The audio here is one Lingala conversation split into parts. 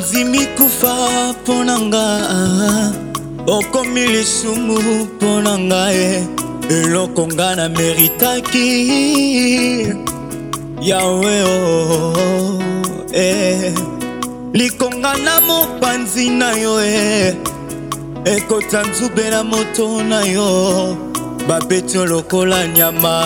Ondimi kufa ponanga okomi lisumu ponanga eloko nga na meritaki Yahweh likonga na mopanzi na yo ekota nzube na moto na yo babeti lokola nyama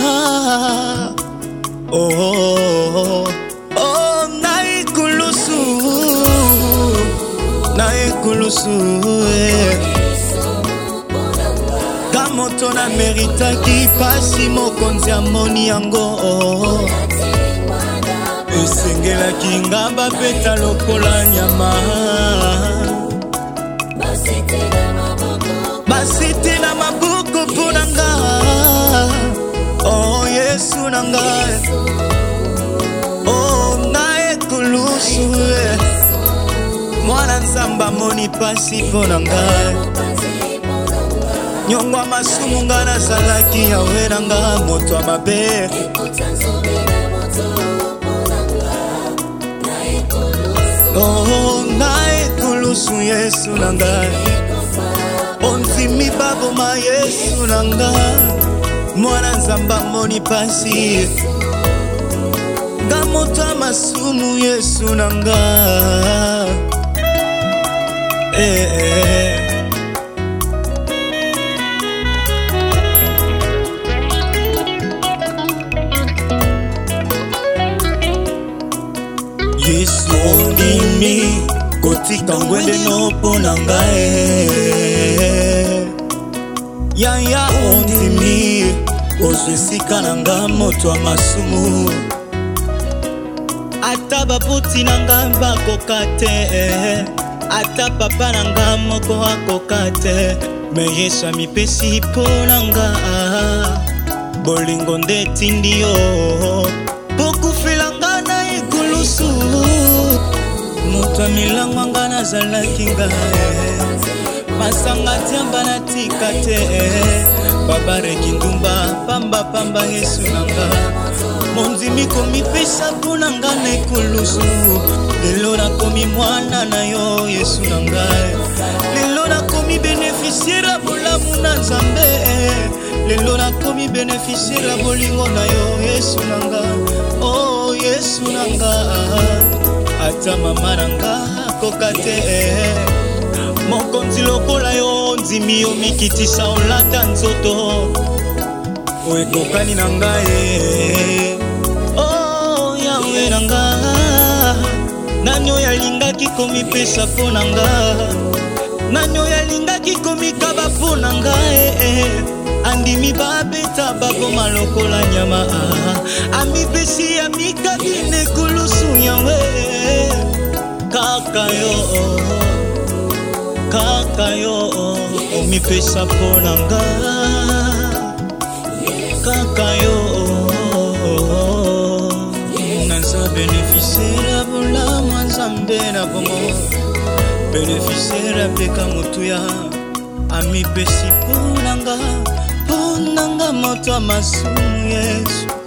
na ekulusu kamoto na meritaki pasi mokonzi amoni yango esengelaki nga bapeta lokola nyama basite na maboko mpona nga oh Yesu na ngai oh na ekulusu mwana nzamba moni pasi mpona ngai nyongwa masumu nga nazalaki Yahweh na nga moto ya mabe oh na ekulusu Yesu na ngai ondimi baboma Yesu na ngai mwana nzamba moni pasi nga moto ya masumu Yesu na ngai Yesu ondimi kotika ngwende no pona ngai yaya ondimi kozwesika na nga moto ya masumu ata baputi na nga bakoka te ata papa na nga moko akoka te me Yesu amipesi mpona nga bolingo nde etindi yo bokufela nga na ekulusu moto milango nga nazalaki ngai masanga tiamba natika te babareki ndumba pamba Yesu na nga mondimi komipesa mpona nga na ekulusu lelo nakomi mwana na yo Yesu na ngai lelo nakomi beneficiaire bolamu na Nzambe lelo nakomi beneficiaire bolingo na yo Yesu na ngai oh Yesu na ngai ata mama na ngai akoka te mokonzi lokola yo ndimi yo mikitisa olata nzoto oekokani na ngai oh Yahweh na ngai nani oyo alingaki komipesa mpona nga nani oyo alingaki komikaba mpona ngai andimi babeta baboma lokola nyama amipesi ya mikabi nekulusu Yahweh kaka yo omipesa mpona nga kaka yo naza beneficiaire bolamu Nzambe na bongo beneficiaire apeka motuya amipesi mpona nga moto ya masumu Yesu